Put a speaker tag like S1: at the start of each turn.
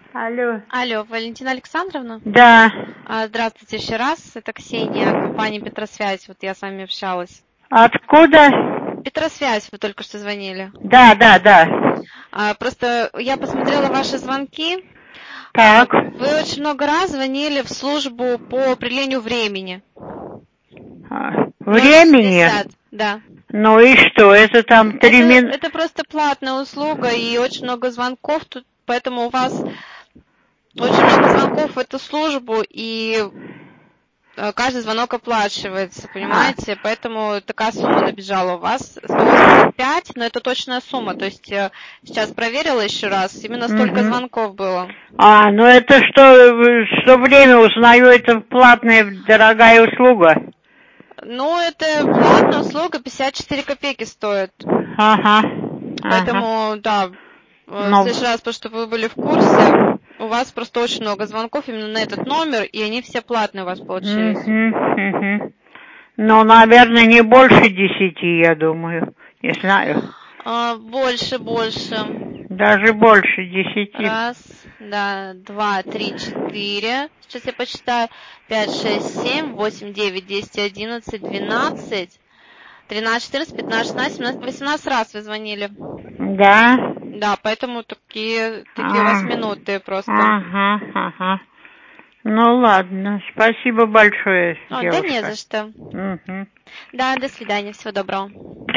S1: Алло.
S2: Алло, Валентина Александровна?
S1: Да.
S2: Здравствуйте еще раз. Это Ксения, компания Петросвязь. Вот я с вами общалась.
S1: Откуда?
S2: Петросвязь, вы только что звонили.
S1: Да.
S2: Просто я посмотрела ваши звонки.
S1: Так.
S2: Вы очень много раз звонили в службу по определению времени.
S1: Времени?
S2: 060, да.
S1: Ну и что? Это там 3 минуты?
S2: Это просто платная услуга и очень много звонков тут, поэтому у вас очень много звонков в эту службу, и каждый звонок оплачивается, понимаете? Поэтому такая сумма набежала у вас. 185, но это точная сумма. То есть сейчас проверила еще раз, именно столько звонков было.
S1: Ну это что время узнаю, это платная дорогая услуга?
S2: Ну, это платная услуга, 54 копейки стоит.
S1: Ага.
S2: Поэтому, да, в следующий раз, потому что вы были в курсе, у вас просто очень много звонков именно на этот номер, и они все платные у вас получились.
S1: Ну, наверное, не больше 10, я думаю. Не знаю.
S2: Больше.
S1: Даже больше 10.
S2: Раз, да, 2, 3, 4. Сейчас я посчитаю. 5, 6, 7, 8, 9, 10, 11, 12, 13, 14, 15, 16, 17, 18 раз вы звонили.
S1: Да?
S2: Да, поэтому такие у вас минуты просто.
S1: Ага. Ну ладно, спасибо большое,
S2: Да
S1: девушка.
S2: не за что. Да, до свидания, всего доброго.